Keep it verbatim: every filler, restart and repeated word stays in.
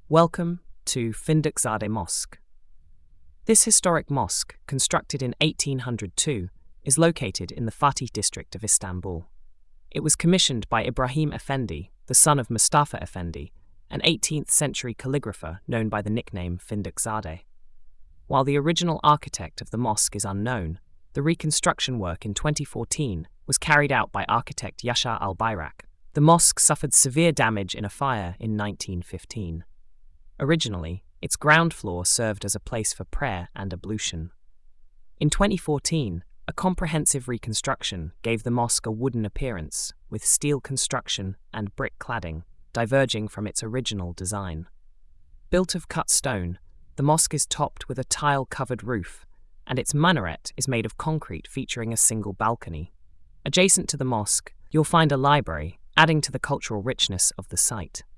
Welcome to Fındıkzade Mosque. This historic mosque, constructed in eighteen hundred two, is located in the Fatih district of Istanbul. It was commissioned by Ibrahim Effendi, the son of Mustafa Effendi, an eighteenth century calligrapher known by the nickname Fındıkzade. While the original architect of the mosque is unknown, the reconstruction work in twenty fourteen was carried out by architect Yaşar Albayrak. The mosque suffered severe damage in a fire in nineteen fifteen. Originally, its ground floor served as a place for prayer and ablution. In twenty fourteen, a comprehensive reconstruction gave the mosque a wooden appearance, with steel construction and brick cladding, diverging from its original design. Built of cut stone, the mosque is topped with a tile-covered roof, and its minaret is made of concrete featuring a single balcony. Adjacent to the mosque, you'll find a library, adding to the cultural richness of the site.